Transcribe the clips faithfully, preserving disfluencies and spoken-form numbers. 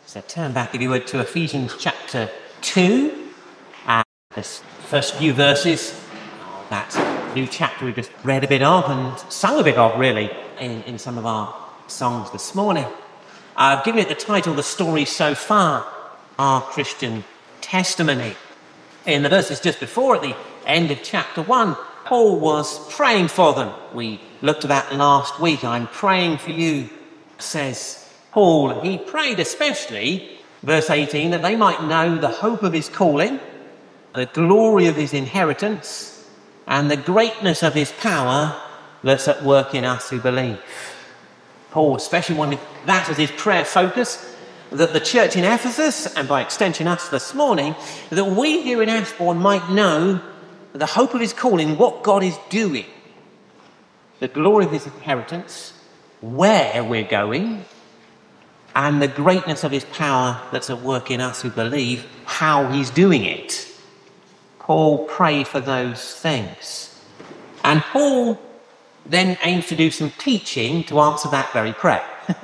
So turn back, if you would, to Ephesians chapter two, and the first few verses of that new chapter we just read a bit of and sung a bit of, really, in, in some of our songs this morning. I've given it the title, The Story So Far, Our Christian Testimony. In the verses just before, at the end of chapter one, Paul was praying for them. We looked at that last week. I'm praying for you, says Paul. He prayed especially, verse eighteen, that they might know the hope of his calling, the glory of his inheritance, and the greatness of his power that's at work in us who believe. Paul especially wanted that as his prayer focus, that the church in Ephesus, and by extension us this morning, that we here in Ashbourne might know the hope of his calling, what God is doing, the glory of his inheritance, where we're going, and the greatness of his power that's at work in us who believe, how he's doing it. Paul prayed for those things. And Paul then aims to do some teaching to answer that very prayer.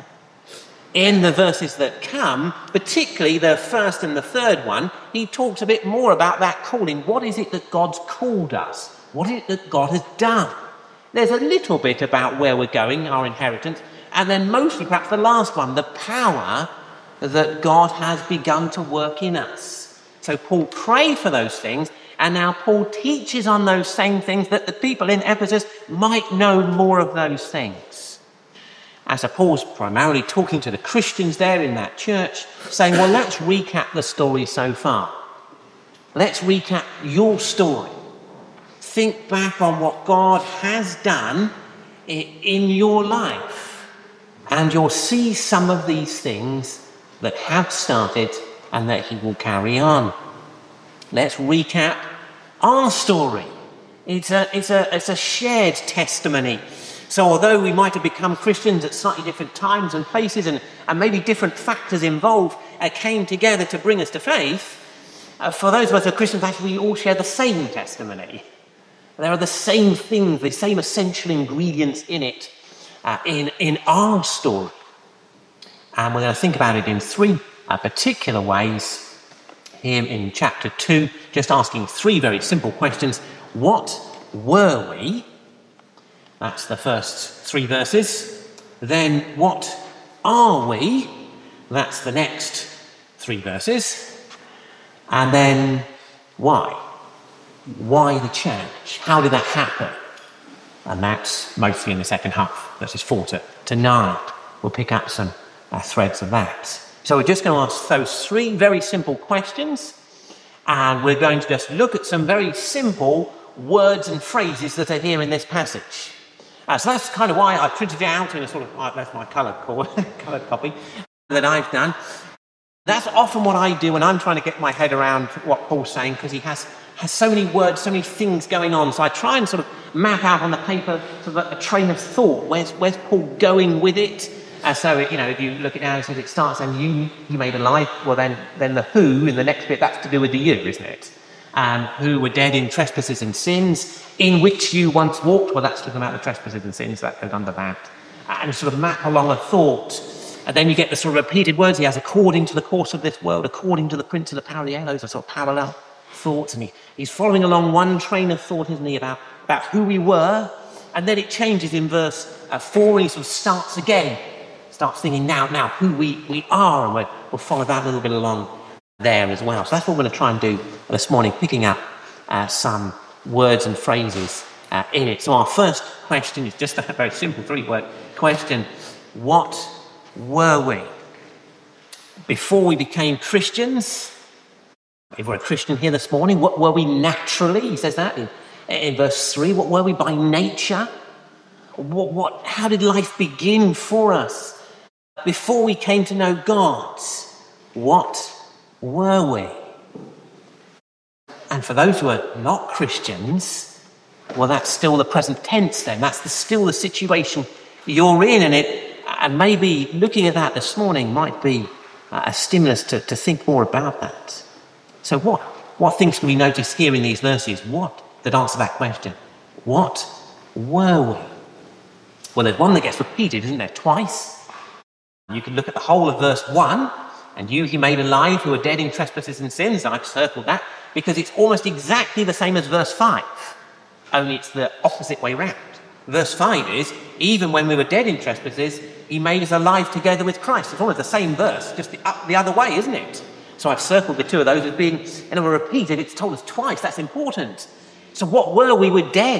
In the verses that come, particularly the first and the third one, he talks a bit more about that calling. What is it that God's called us? What is it that God has done? There's a little bit about where we're going, our inheritance, and then mostly perhaps the last one, the power that God has begun to work in us. So Paul prayed for those things, and now Paul teaches on those same things that the people in Ephesus might know more of those things. And so Paul's primarily talking to the Christians there in that church, saying, well, let's recap the story so far. Let's recap your story. Think back on what God has done in your life. And you'll see some of these things that have started and that he will carry on. Let's recap our story. It's a, it's a, it's a shared testimony. So although we might have become Christians at slightly different times and places, and, and maybe different factors involved uh, came together to bring us to faith, uh, for those of us who are Christians, actually we all share the same testimony. There are the same things, the same essential ingredients in it, uh, in, in our story. And we're going to think about it in three uh, particular ways here in chapter two, just asking three very simple questions. What were we? That's the first three verses. Then, what are we? That's the next three verses. And then, why? Why the church? How did that happen? And that's mostly in the second half, verses four to, to nine. We'll pick up some uh, threads of that. So we're just going to ask those three very simple questions, and we're going to just look at some very simple words and phrases that are here in this passage. Uh, so that's kind of why I printed it out in a sort of, uh, that's my coloured, coloured copy that I've done. That's often what I do when I'm trying to get my head around what Paul's saying, because he has, has so many words, so many things going on. So I try and sort of map out on the paper sort of a, a train of thought. Where's, where's Paul going with it? Uh, so, it, you know, if you look at it now, it says it starts and you, you made a life. Well, then, then the who in the next bit, that's to do with the you, isn't it? Um, who were dead in trespasses and sins, in which you once walked. Well, that's talking about the trespasses and sins, that goes under that. And sort of map along a thought. And then you get the sort of repeated words he has, according to the course of this world, according to the prince of the power of the air. Those are sort of parallel thoughts. And he, he's following along one train of thought, isn't he, about, about who we were. And then it changes in verse uh, four, and he sort of starts again. Starts thinking now, now, who we, we are. And we'll, we'll follow that a little bit along there as well. So that's what we're going to try and do this morning, picking up uh, some words and phrases uh, in it. So our first question is just a very simple three-word question. What were we? Before we became Christians, if we're a Christian here this morning, what were we naturally? He says that in, in verse three. What were we by nature? What, what, how did life begin for us? Before we came to know God, what were we? And for those who are not Christians, well, that's still the present tense then. That's the, still the situation you're in. And it, and maybe looking at that this morning might be a stimulus to, to think more about that. So what, what things can we notice here in these verses? What that answer that question? What were we? Well, there's one that gets repeated, isn't there, twice? You can look at the whole of verse one, And you he made alive who are dead in trespasses and sins. I've circled that because it's almost exactly the same as verse five, only it's the opposite way round. Verse five is, even when we were dead in trespasses, he made us alive together with Christ. It's almost the same verse, just the, up, the other way, isn't it? So I've circled the two of those as being, and I'm repeated, it's told us twice, that's important. So what were we? We were dead.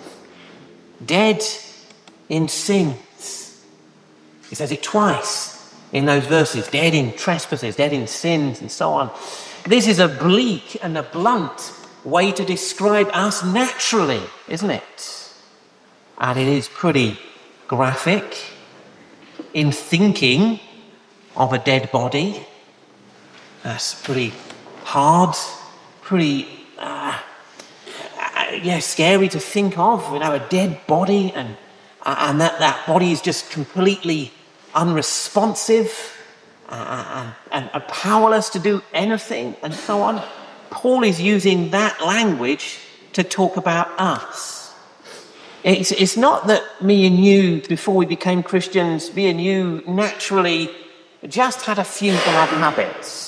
Dead in sins. He says it twice in those verses, dead in trespasses, dead in sins, and so on. This is a bleak and a blunt way to describe us naturally, isn't it? And it is pretty graphic in thinking of a dead body. That's pretty hard, pretty, uh, uh, yeah, scary to think of, you know, a dead body, and uh, and that, that body is just completely unresponsive uh, and, and powerless to do anything, and so on. Paul is using that language to talk about us. It's, it's not that me and you, before we became Christians, me and you naturally just had a few bad habits.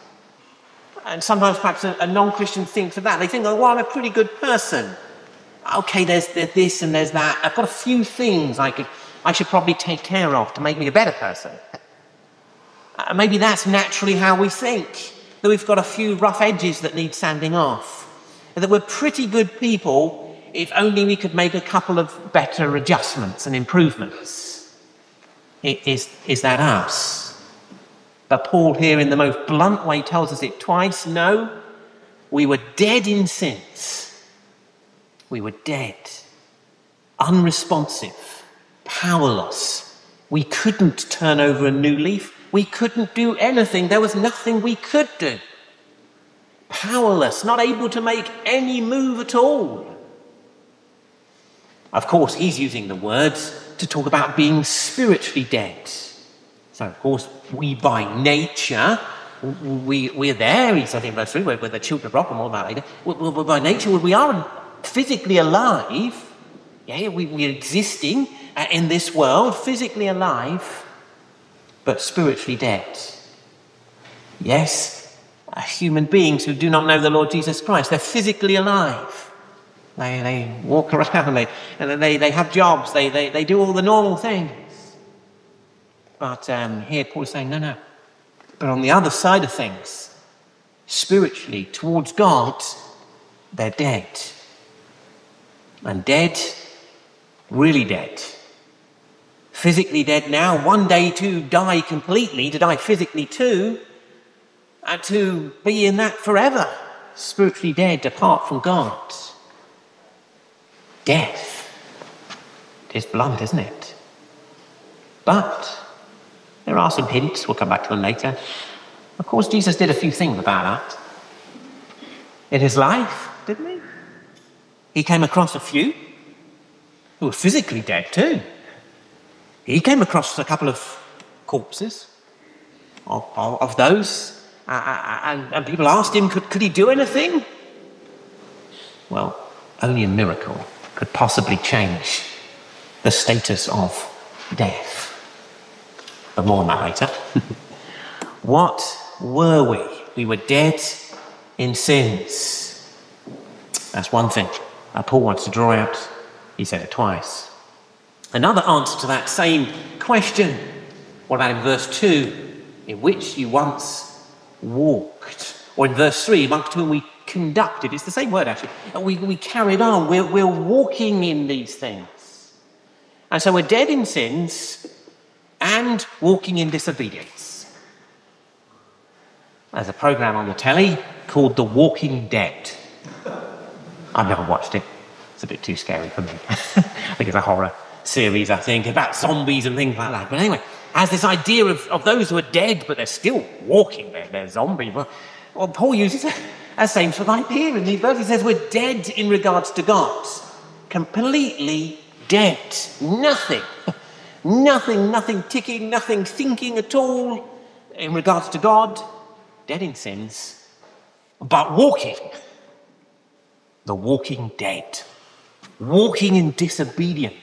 And sometimes perhaps a, a non-Christian thinks of that. They think, oh, well, I'm a pretty good person. Okay, there's, there's this and there's that. I've got a few things I could, I should probably take care of to make me a better person. Uh, maybe that's naturally how we think, that we've got a few rough edges that need sanding off, and that we're pretty good people if only we could make a couple of better adjustments and improvements. It, is, is that us? But Paul here in the most blunt way tells us it twice. No, we were dead in sins. We were dead, unresponsive, powerless. We couldn't turn over a new leaf. We couldn't do anything. There was nothing we could do. Powerless, not able to make any move at all. Of course, he's using the words to talk about being spiritually dead. So, of course, we by nature, we, we're there, he said in verse three, we're, we're the children of Abraham, all that later. We're, we're, by nature, we are physically alive. Yeah, we, we're existing in this world, physically alive, but spiritually dead. Yes, human beings who do not know the Lord Jesus Christ, they're physically alive. They, they walk around, they, and they, they have jobs, they, they, they do all the normal things. But um, here Paul is saying, no, no. But on the other side of things, spiritually, towards God, they're dead. And dead, really dead. Physically dead now, one day to die completely, to die physically too, and to be in that forever. Spiritually dead, apart from God. Death. It's blunt, isn't it? But there are some hints, we'll come back to them later. Of course, Jesus did a few things about that. In his life, didn't he? He came across a few who were physically dead too. He came across a couple of corpses of, of, of those, uh, and, and people asked him, could, could he do anything? Well, only a miracle could possibly change the status of death. But more on that later. What were we? We were dead in sins. That's one thing uh, Paul wants to draw out. He said it twice. Another answer to that same question, what about in verse two? In which you once walked. Or in verse three, amongst whom we conducted. It's the same word actually. We, we carried on. We're, we're walking in these things. And so we're dead in sins and walking in disobedience. There's a program on the telly called The Walking Dead. I've never watched it. It's a bit too scary for me. I think it's a horror series, I think, about zombies and things like that. But anyway, has this idea of, of those who are dead, but they're still walking, they're, they're zombies. Well, well, Paul uses a same sort of idea in these verses. He says we're dead in regards to God. Completely dead. Nothing. Nothing, nothing ticking, nothing thinking at all in regards to God. Dead in sins, but walking. The walking dead. Walking in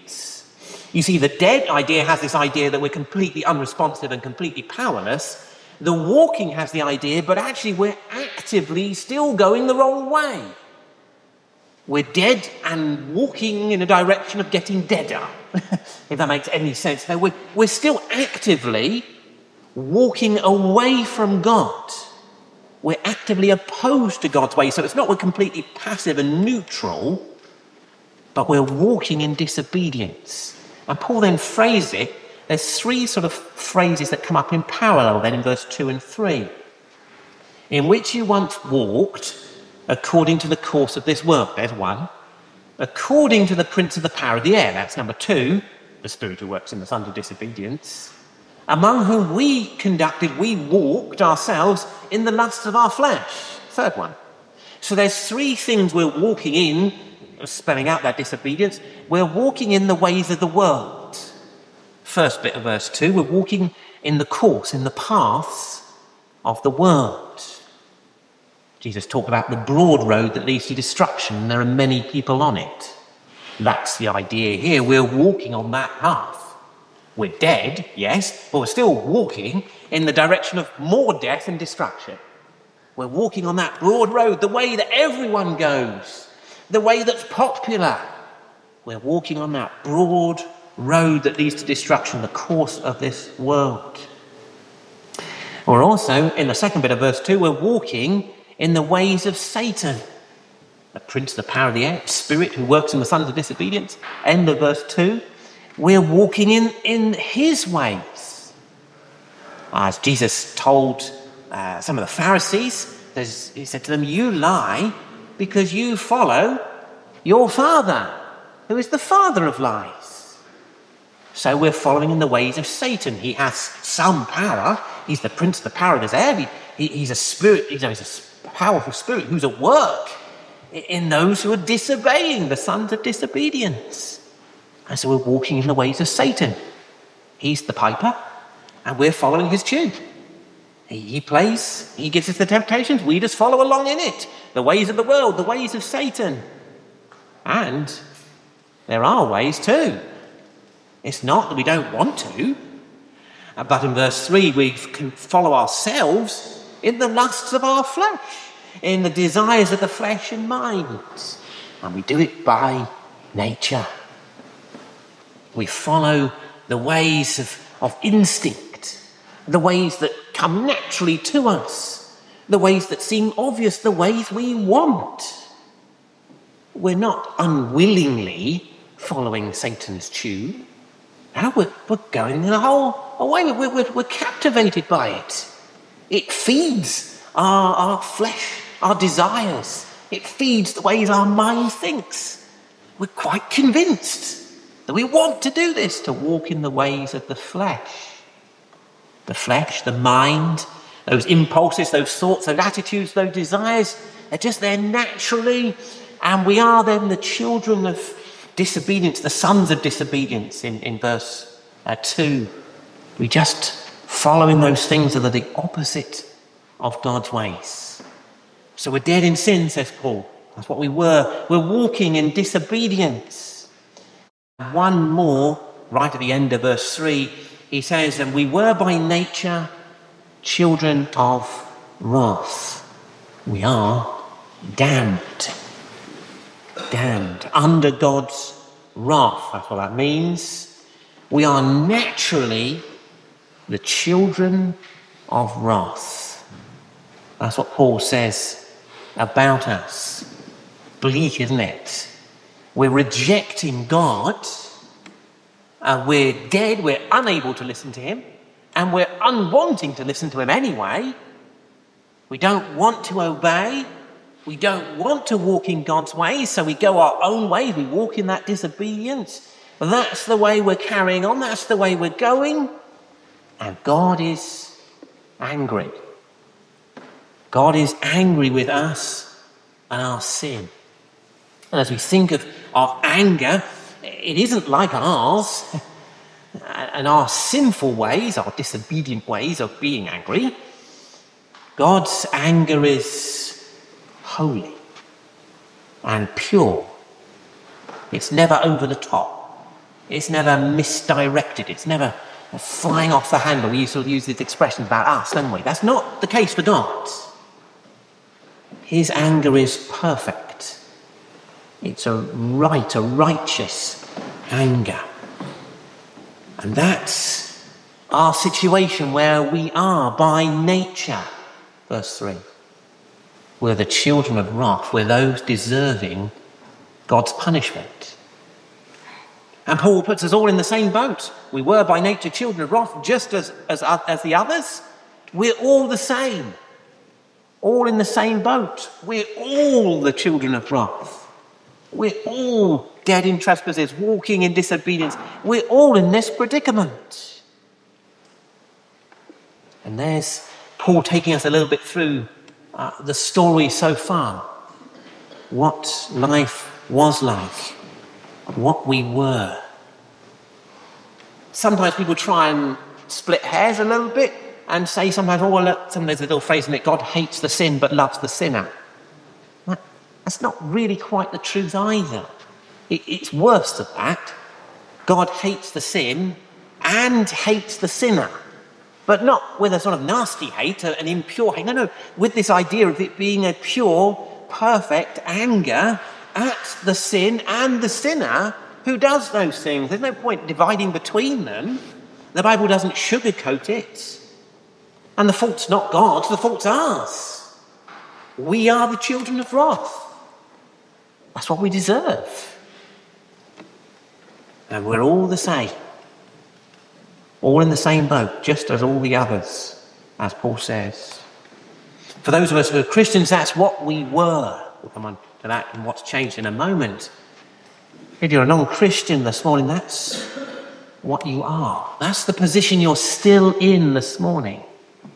disobedience. You see, the dead idea has this idea that we're completely unresponsive and completely powerless, The walking has the idea, but actually we're actively still going the wrong way. We're dead and walking in a direction of getting deader, if that makes any sense. No, we're, we're still actively walking away from God. We're actively opposed to God's way. So it's not we're completely passive and neutral, but we're walking in disobedience. And Paul then phrases it. There's three sort of phrases that come up in parallel then in verse two and three. In which you once walked according to the course of this world. There's one. According to the prince of the power of the air. That's number two. The spirit who works in the sons of disobedience. Among whom we conducted, we walked ourselves in the lusts of our flesh. Third one. So there's three things we're walking in, spelling out that disobedience. We're walking in the ways of the world. First bit of verse two, we're walking in the course, in the paths of the world. Jesus talked about the broad road that leads to destruction, and there are many people on it. That's the idea here. We're walking on that path. We're dead, yes, but we're still walking in the direction of more death and destruction. We're walking on that broad road, the way that everyone goes, the way that's popular. We're walking on that broad road that leads to destruction, the course of this world. We're also, in the second bit of verse two, we're walking in the ways of Satan, the prince of the power of the air, spirit who works in the sons of disobedience. End of verse two. We're walking in, in his ways. As Jesus told uh, some of the Pharisees, he said to them, you lie because you follow your father, who is the father of lies. So we're following in the ways of Satan. He has some power. He's the prince of the power of this air. He, he, he's a spirit, he's a, he's a powerful spirit who's at work in those who are disobeying, the sons of disobedience. And so we're walking in the ways of Satan. He's the piper, and we're following his tune. He, he plays, he gives us the temptations, we just follow along in it. The ways of the world, the ways of Satan. And there are ways too. It's not that we don't want to, but in verse three we can follow ourselves in the lusts of our flesh, in the desires of the flesh and mind. And we do it by nature. We follow the ways of, of instinct, the ways that come naturally to us, the ways that seem obvious, the ways we want. We're not unwillingly following Satan's tune. No, we're, we're going in a whole a way. We're, we're, we're captivated by it. It feeds our, our flesh, our desires. It feeds the ways our mind thinks. We're quite convinced that we want to do this, to walk in the ways of the flesh. The flesh, the mind, those impulses, those thoughts, those attitudes, those desires, they're just there naturally. And we are then the children of disobedience, the sons of disobedience in, in verse uh, two. We just following those things that are the opposite of God's ways. So we're dead in sin, says Paul. That's what we were. We're walking in disobedience. One more, right at the end of verse three, he says, and we were by nature children of wrath. We are damned. Damned. Under God's wrath. That's what that means. We are naturally the children of wrath. That's what Paul says about us. Bleak, isn't it? We're rejecting God, uh, we're dead, we're unable to listen to him, and we're unwanting to listen to him anyway. We don't want to obey, we don't want to walk in God's ways, so we go our own ways, we walk in that disobedience. That's the way we're carrying on, that's the way we're going, and God is angry. God is angry with us and our sin. And as we think of our anger, it isn't like ours and our sinful ways, our disobedient ways of being angry. God's anger is holy and pure. It's never over the top. It's never misdirected. It's never flying off the handle. We used to use these expressions about us, don't we? That's not the case for God. His anger is perfect. It's a right, a righteous anger. And that's our situation where we are by nature. Verse three. We're the children of wrath. We're those deserving God's punishment. And Paul puts us all in the same boat. We were by nature children of wrath, just as, as, as the others. We're all the same. All in the same boat. We're all the children of wrath. We're all dead in trespasses, walking in disobedience. We're all in this predicament. And there's Paul taking us a little bit through uh, the story so far. What life was like. What we were. Sometimes people try and split hairs a little bit and say sometimes, oh, well, look, sometimes there's a little phrase in it, God hates the sin but loves the sinner. That, that's not really quite the truth either. It, it's worse than that. God hates the sin and hates the sinner. But not with a sort of nasty hate, an impure hate. No, no, with this idea of it being a pure, perfect anger at the sin and the sinner who does those things. There's no point dividing between them. The Bible doesn't sugarcoat it. And the fault's not God's, the fault's ours. We are the children of wrath. That's what we deserve. And we're all the same. All in the same boat, just as all the others, as Paul says. For those of us who are Christians, that's what we were. We'll come on to that and what's changed in a moment. If you're a non-Christian this morning, that's what you are. That's the position you're still in this morning.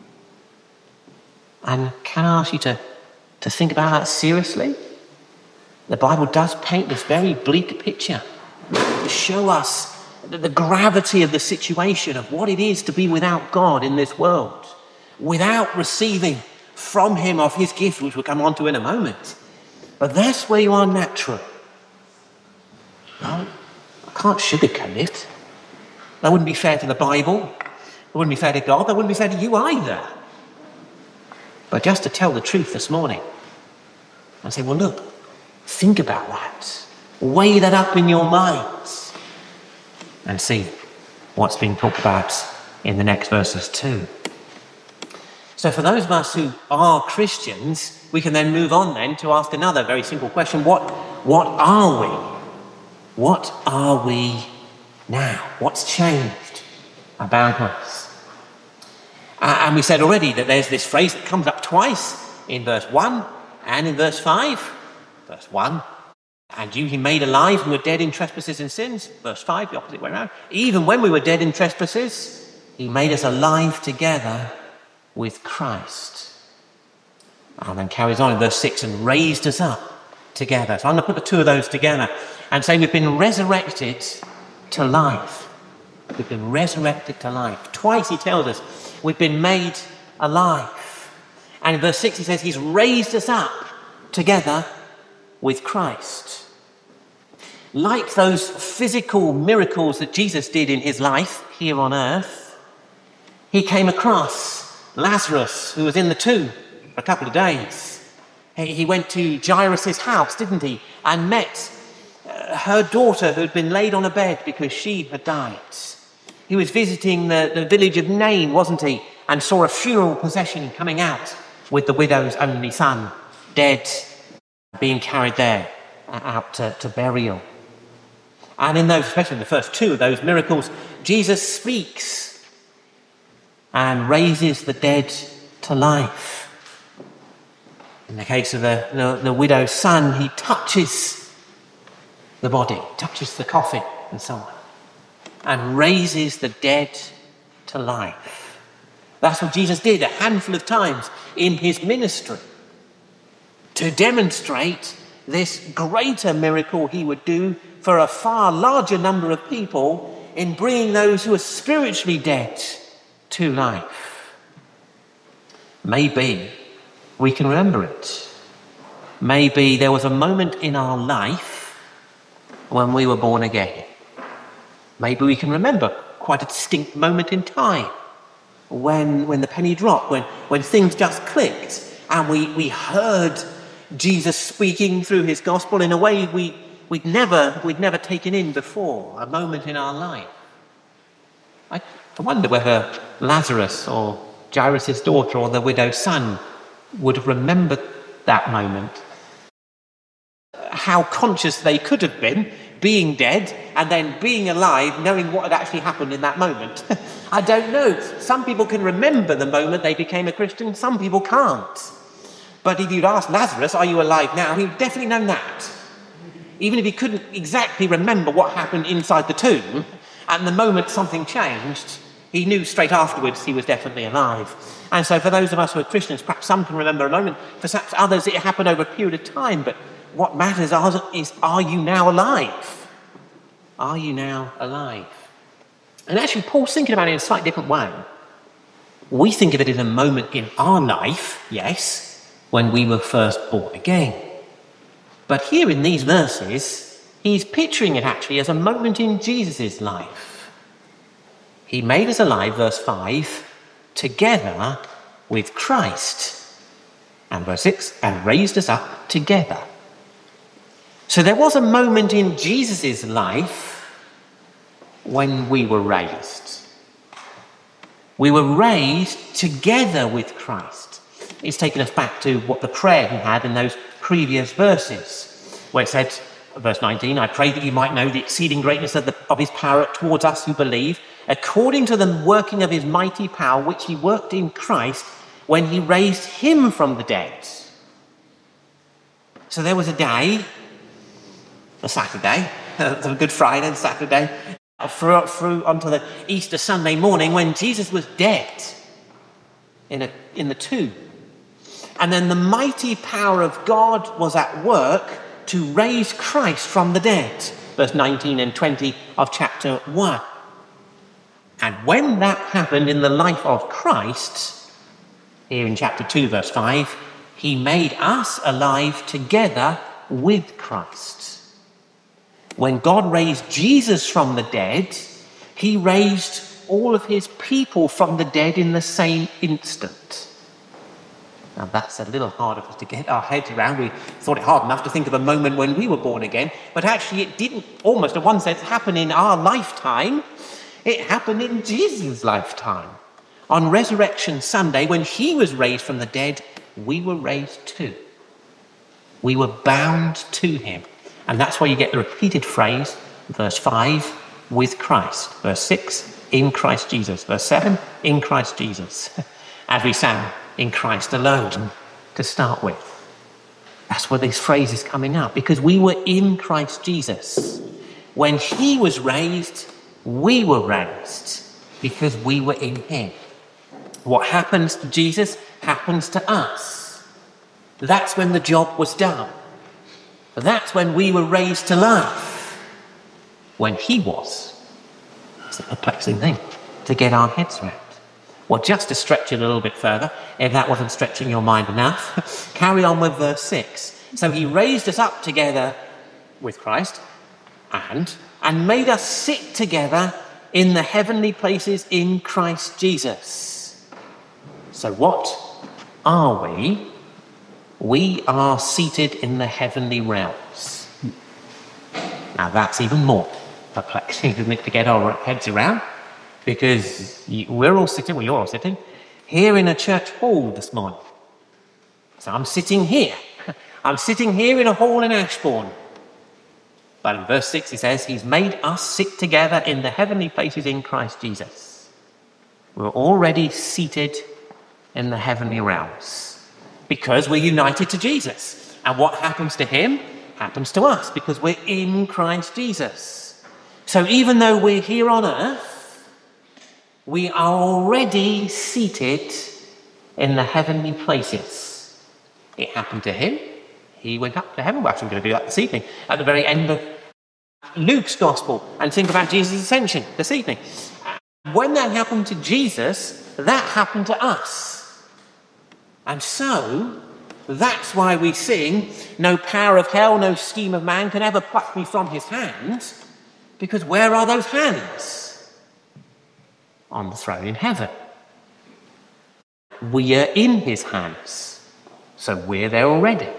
And can I ask you to, to think about that seriously? The Bible does paint this very bleak picture to show us the, the gravity of the situation of what it is to be without God in this world, without receiving from him of his gift, which we'll come on to in a moment. But that's where you are naturally. No, I can't sugarcoat it. That wouldn't be fair to the Bible. It wouldn't be fair to God. That wouldn't be fair to you either. But just to tell the truth this morning and say, well, look, think about that. Weigh that up in your minds and see what's being talked about in the next verses too. So for those of us who are Christians, we can then move on then to ask another very simple question. What, what are we? What are we now? What's changed about us? Uh, and we said already that there's this phrase that comes up twice in verse one and in verse five. Verse one, and you he made alive and were dead in trespasses and sins. Verse five, the opposite way around. Even when we were dead in trespasses, he made us alive together with Christ. And then carries on in verse six, and raised us up together. So I'm going to put the two of those together and say we've been resurrected to life. We've been resurrected to life. Twice he tells us we've been made alive. And in verse six he says he's raised us up together with Christ. Like those physical miracles that Jesus did in his life here on earth, he came across Lazarus, who was in the tomb for a couple of days. He went to Jairus' house, didn't he, and met her daughter who had been laid on a bed because she had died. He was visiting the, the village of Nain, wasn't he, and saw a funeral procession coming out with the widow's only son, dead, being carried there out to, to burial. And in those, especially the first two of those miracles, Jesus speaks and raises the dead to life. In the case of the, the, the widow's son, he touches the body, touches the coffin and so on, and raises the dead to life. That's what Jesus did a handful of times in his ministry to demonstrate this greater miracle he would do for a far larger number of people in bringing those who are spiritually dead to life. Maybe we can remember it. Maybe there was a moment in our life when we were born again. Maybe we can remember quite a distinct moment in time when, when the penny dropped, when, when things just clicked and we, we heard Jesus speaking through his gospel in a way we, we'd, never, we'd never taken in before, a moment in our life. I, I wonder whether Lazarus or Jairus' daughter or the widow's son would have remembered that moment. How conscious they could have been being dead and then being alive, knowing what had actually happened in that moment. I don't know. Some people can remember the moment they became a Christian, some people can't. But if you'd asked Lazarus, are you alive now? He'd definitely known that. Even if he couldn't exactly remember what happened inside the tomb, and the moment something changed, he knew straight afterwards he was definitely alive. And so for those of us who are Christians, perhaps some can remember a moment. For perhaps others, it happened over a period of time. But what matters is, are you now alive? Are you now alive? And actually, Paul's thinking about it in a slightly different way. We think of it as a moment in our life, yes, when we were first born again. But here in these verses, he's picturing it actually as a moment in Jesus' life. He made us alive, verse five, together with Christ. And verse six, and raised us up together. So there was a moment in Jesus' life when we were raised. We were raised together with Christ. It's taken us back to what the prayer he had in those previous verses, where it said, verse nineteen, I pray that you might know the exceeding greatness of, the, of his power towards us who believe, according to the working of his mighty power, which he worked in Christ when he raised him from the dead. So there was a day, a Saturday, a Good Friday and Saturday, through, through onto the Easter Sunday morning when Jesus was dead in, a, in the tomb. And then the mighty power of God was at work to raise Christ from the dead. Verse nineteen and twenty of chapter one. And when that happened in the life of Christ, here in chapter two, verse five, he made us alive together with Christ. When God raised Jesus from the dead, he raised all of his people from the dead in the same instant. Now that's a little harder for us to get our heads around. We thought it hard enough to think of a moment when we were born again, but actually it didn't, almost in one sense, happen in our lifetime. It happened in Jesus' lifetime. On Resurrection Sunday, when he was raised from the dead, we were raised too. We were bound to him. And that's why you get the repeated phrase, verse five, with Christ. Verse six, in Christ Jesus. Verse seven, in Christ Jesus. As we sang, in Christ alone, to start with. That's where this phrase is coming up, because we were in Christ Jesus. When he was raised, we were raised, because we were in him. What happens to Jesus happens to us. That's when the job was done. That's when we were raised to life. When he was. It's a perplexing thing to get our heads around. Well, just to stretch it a little bit further, if that wasn't stretching your mind enough, carry on with verse six. So he raised us up together with Christ and, and made us sit together in the heavenly places in Christ Jesus. So what are we? We are seated in the heavenly realms. Now that's even more perplexing, isn't it, to get our heads around? Because we're all sitting, well, you're all sitting, here in a church hall this morning. So I'm sitting here. I'm sitting here in a hall in Ashbourne. But in verse six it says, he's made us sit together in the heavenly places in Christ Jesus. We're already seated in the heavenly realms because we're united to Jesus. And what happens to him happens to us because we're in Christ Jesus. So even though we're here on earth, we are already seated in the heavenly places. It happened to him. He went up to heaven. We're actually going to do that this evening at the very end of Luke's Gospel and think about Jesus' ascension this evening. When that happened to Jesus, that happened to us. And so, that's why we sing, no power of hell, no scheme of man can ever pluck me from his hand, because where are those hands? on the throne in heaven. We are in his hands, so we're there already.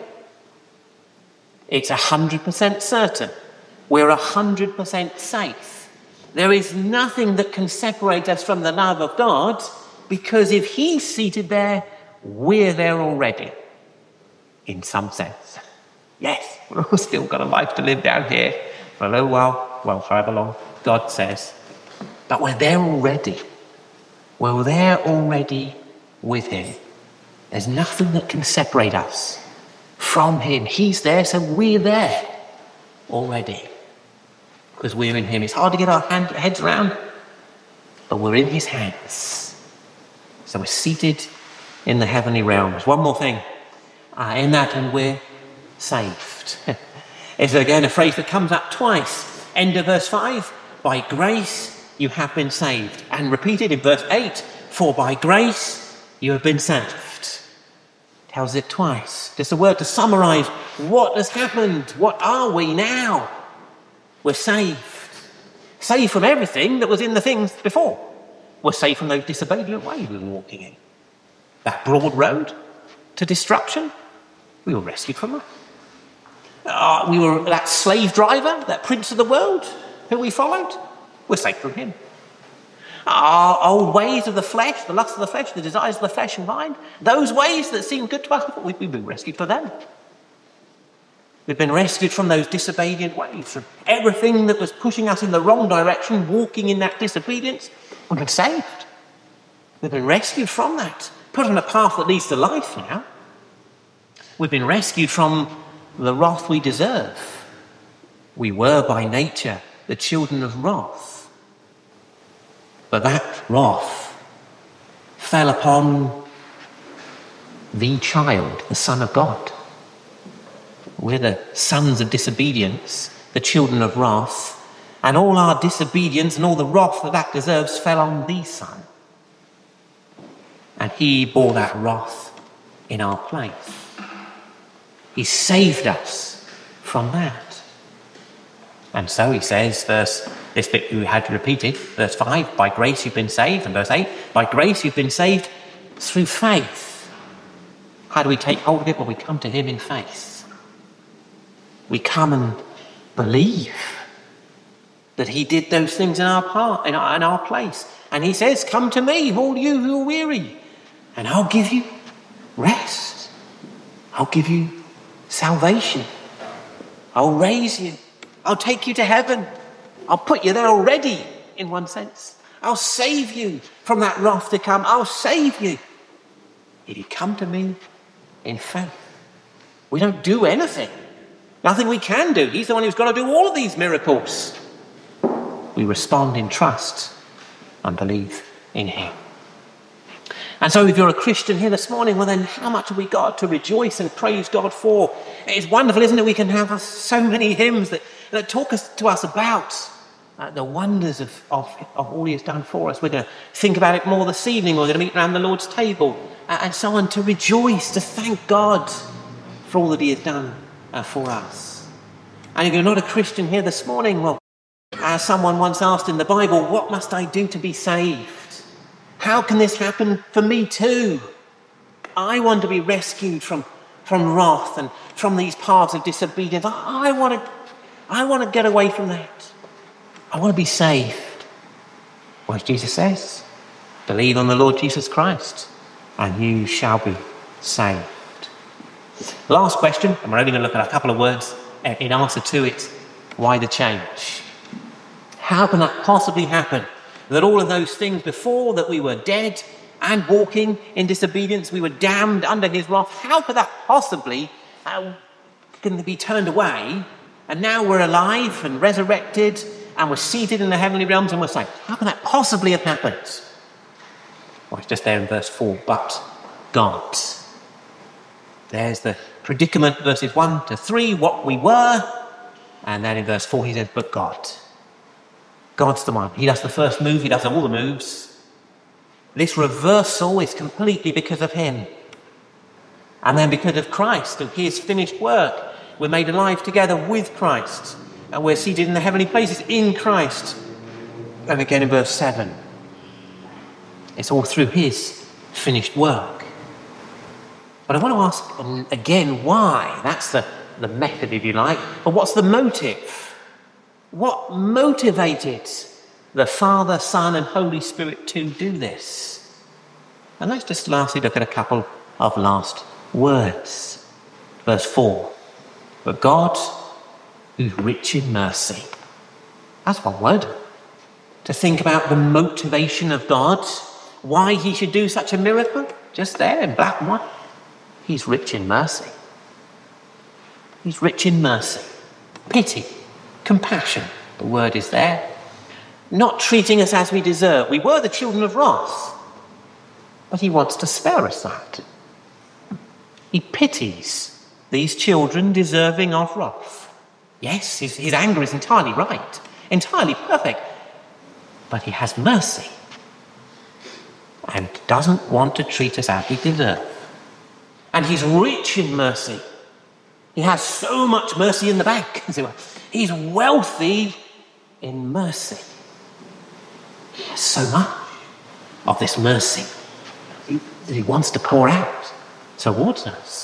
It's one hundred percent certain. We're one hundred percent safe. There is nothing that can separate us from the love of God, because if he's seated there, we're there already, in some sense. Yes, we've all still got a life to live down here for a little while, well, forever long, God says. But we're there already. We're there already with him. There's nothing that can separate us from him. He's there, so we're there already. Because we're in him. It's hard to get our hand, heads around, but we're in his hands. So we're seated in the heavenly realms. One more thing. Uh, in that, and we're saved. It's again a phrase that comes up twice. End of verse five, by grace you have been saved. And repeated in verse eight, for by grace you have been saved. Tells it twice. Just a word to summarise what has happened. What are we now? We're saved. Saved from everything that was in the things before. We're saved from those disobedient ways we were walking in. That broad road to destruction, we were rescued from that. Uh, we were that slave driver, that prince of the world who we followed, we're saved from him. Our old ways of the flesh, the lust of the flesh, the desires of the flesh and mind, those ways that seem good to us, we've been rescued from them. We've been rescued from those disobedient ways, from everything that was pushing us in the wrong direction, walking in that disobedience. We've been saved. We've been rescued from that, put on a path that leads to life now. We've been rescued from the wrath we deserve. We were by nature the children of wrath. But that wrath fell upon the child, the Son of God. We're the sons of disobedience, the children of wrath, and all our disobedience and all the wrath that that deserves fell on the Son. And he bore that wrath in our place. He saved us from that. And so he says, verse, this bit you had repeated, verse five, by grace you've been saved, and verse eight, by grace you've been saved through faith. How do we take hold of it? Well, we come to him in faith. We come and believe that he did those things in our part, in our, in our place. And he says, come to me, all you who are weary, and I'll give you rest. I'll give you salvation. I'll raise you. I'll take you to heaven. I'll put you there already, in one sense. I'll save you from that wrath to come. I'll save you if you come to me in faith. We don't do anything. Nothing we can do. He's the one who's got to do all of these miracles. We respond in trust and believe in him. And so if you're a Christian here this morning, well then how much have we got to rejoice and praise God for? It's wonderful, isn't it? We can have so many hymns that, that talk us, to us about uh, the wonders of, of, of all he has done for us. We're going to think about it more this evening. We're going to meet around the Lord's table uh, and so on, to rejoice, to thank God for all that he has done uh, for us. And if you're not a Christian here this morning, well, as someone once asked in the Bible, what must I do to be saved? How can this happen for me too? I want to be rescued from, from wrath and from these paths of disobedience. I, I, want to, I want to get away from that. I want to be saved. Well, as Jesus says, believe on the Lord Jesus Christ and you shall be saved. Last question, and we're only going to look at a couple of words in answer to it. Why the change? How can that possibly happen? That all of those things before, that we were dead and walking in disobedience, we were damned under his wrath, how could that possibly uh, can be turned away, and now we're alive and resurrected and we're seated in the heavenly realms and we're saved? How can that possibly have happened? Well, it's just there in verse four, but God. There's the predicament, verses one to three, what we were, and then in verse four he says, but God. God's the one. He does the first move. He does all the moves. This reversal is completely because of him. And then because of Christ and his finished work. We're made alive together with Christ. And we're seated in the heavenly places in Christ. And again in verse seven. It's all through his finished work. But I want to ask um, again why. That's the, the method, if you like. But what's the motive? What motivated the Father, Son and Holy Spirit to do this? And let's just lastly look at a couple of last words. Verse four. But God, who's rich in mercy. That's one word. To think about the motivation of God, why he should do such a miracle, just there in black and white. He's rich in mercy. He's rich in mercy. Pity, compassion, the word is there. Not treating us as we deserve. We were the children of wrath, but he wants to spare us that. He pities these children deserving of wrath. Yes, his, his anger is entirely right, entirely perfect, but he has mercy and doesn't want to treat us as we deserve. And he's rich in mercy. He has so much mercy in the bank, as it were. He's wealthy in mercy. He has so much of this mercy that he wants to pour out towards us.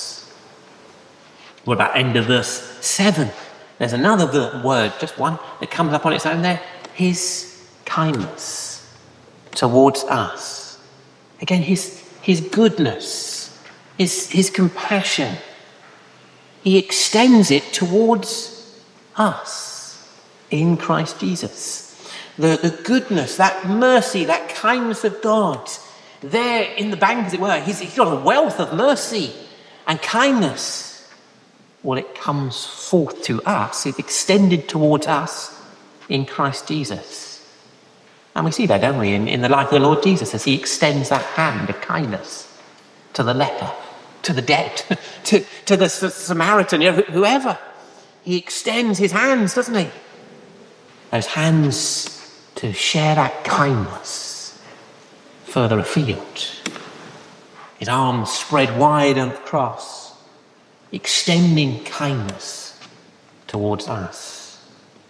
What about end of verse seven? There's another word, just one, that comes up on its own there. His kindness towards us. Again, his, his goodness, his, his compassion. He extends it towards us in Christ Jesus. The, the goodness, that mercy, that kindness of God, there in the bank, as it were. He's, he's got a wealth of mercy and kindness. Well, it comes forth to us, it's extended towards us in Christ Jesus. And we see that, don't we, in, in the life of the Lord Jesus, as he extends that hand of kindness to the leper, to the dead, to, to the Samaritan, you know, whoever. He extends his hands, doesn't he? Those hands to share that kindness further afield. His arms spread wide on the cross, extending kindness towards us.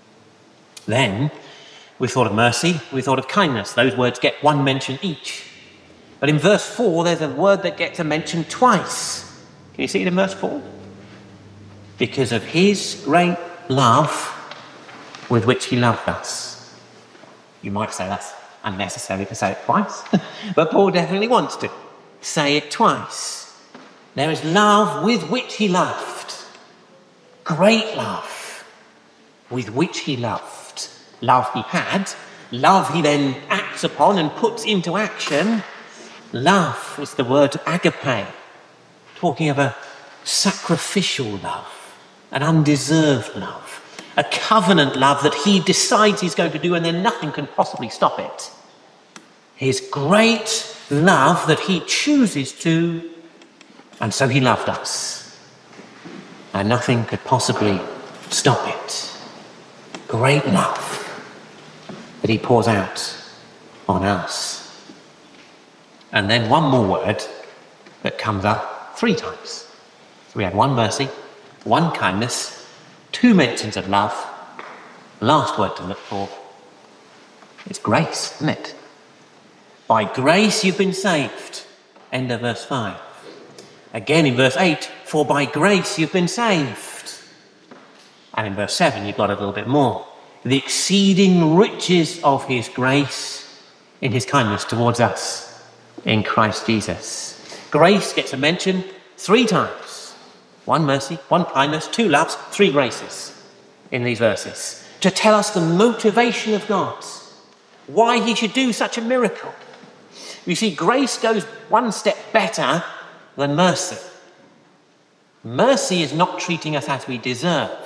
Then, we thought of mercy, we thought of kindness. Those words get one mention each. But in verse four, there's a word that gets a mention twice. Can you see it in verse four? Because of his great love with which he loved us. You might say that's unnecessary to say it twice, but Paul definitely wants to say it twice. There is love with which he loved. Great love with which he loved. Love he had. Love he then acts upon and puts into action. Love is the word agape. Talking of a sacrificial love. An undeserved love. A covenant love that he decides he's going to do and then nothing can possibly stop it. His great love that he chooses to. And so he loved us, and nothing could possibly stop it. Great love that he pours out on us. And then one more word that comes up three times. So we had one mercy, one kindness, two mentions of love. Last word to look for is grace, isn't it? By grace you've been saved. End of verse five. Again in verse eight, for by grace you've been saved. And in verse seven, you've got a little bit more. The exceeding riches of his grace in his kindness towards us in Christ Jesus. Grace gets a mention three times. One mercy, one kindness, two loves, three graces in these verses. To tell us the motivation of God. Why he should do such a miracle. You see, grace goes one step better than mercy. Mercy is not treating us as we deserve.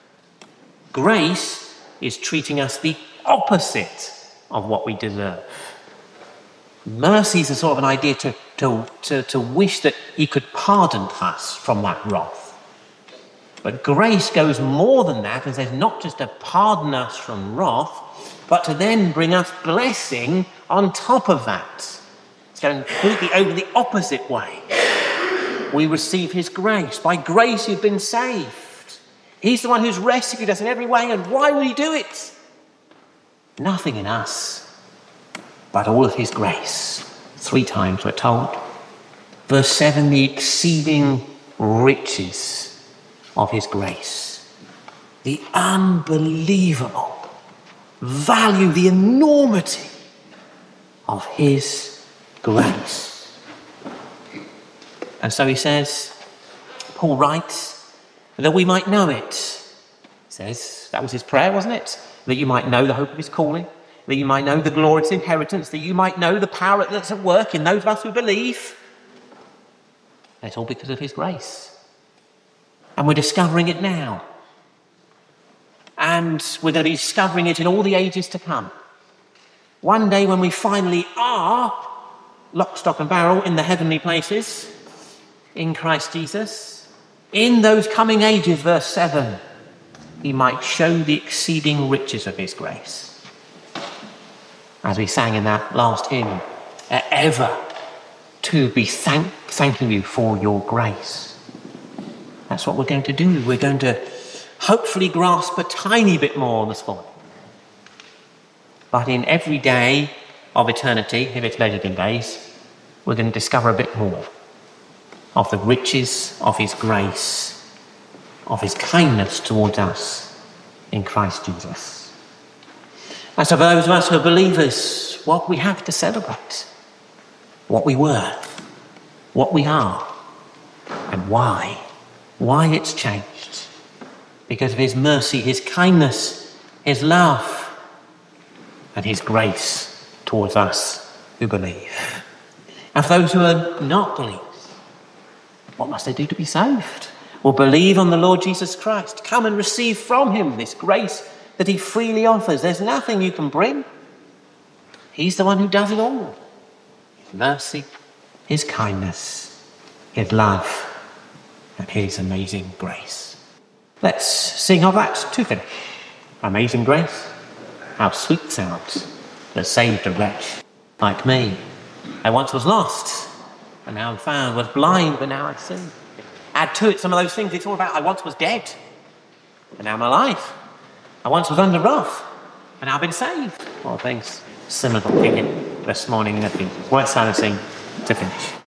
Grace is treating us the opposite of what we deserve. Mercy is a sort of an idea to, to, to, to wish that he could pardon us from that wrath. But grace goes more than that and says not just to pardon us from wrath, but to then bring us blessing on top of that. It's going completely over the opposite way. We receive his grace. By grace you've been saved. He's the one who's rescued us in every way. And why will he do it? Nothing in us, but all of his grace Three times we're told. Verse seven, the exceeding riches of his grace. The unbelievable value, the enormity of his grace. And so he says, Paul writes, that we might know it. He says, that was his prayer, wasn't it? That you might know the hope of his calling, that you might know the glorious inheritance, that you might know the power that's at work in those of us who believe. And it's all because of his grace. And we're discovering it now. And we're going to be discovering it in all the ages to come. One day when we finally are lock, stock and barrel in the heavenly places, in Christ Jesus, in those coming ages, verse seven, he might show the exceeding riches of his grace. As we sang in that last hymn, ever to be thank, thanking you for your grace. That's what we're going to do. We're going to hopefully grasp a tiny bit more this morning. But in every day of eternity, if it's measured in days, we're going to discover a bit more of the riches of his grace, of his kindness towards us in Christ Jesus. And so for those of us who are believers, what we have to celebrate, what we were, what we are, and why. Why it's changed. Because of his mercy, his kindness, his love, and his grace towards us who believe. And for those who are not believers, what must they do to be saved? Well, believe on the Lord Jesus Christ. Come and receive from him this grace that he freely offers. There's nothing you can bring. He's the one who does it all. His mercy, his kindness, his love, and his amazing grace. Let's sing of that to finish. Amazing grace, how sweet sounds that saved a wretch like me. I once was lost, and now I'm found, was blind, but now I see. Add to it some of those things it's all about. I once was dead, and now I'm alive. I once was under wrath, and now I've been saved. All things similar to this morning in Ephesians. Worth silencing to finish.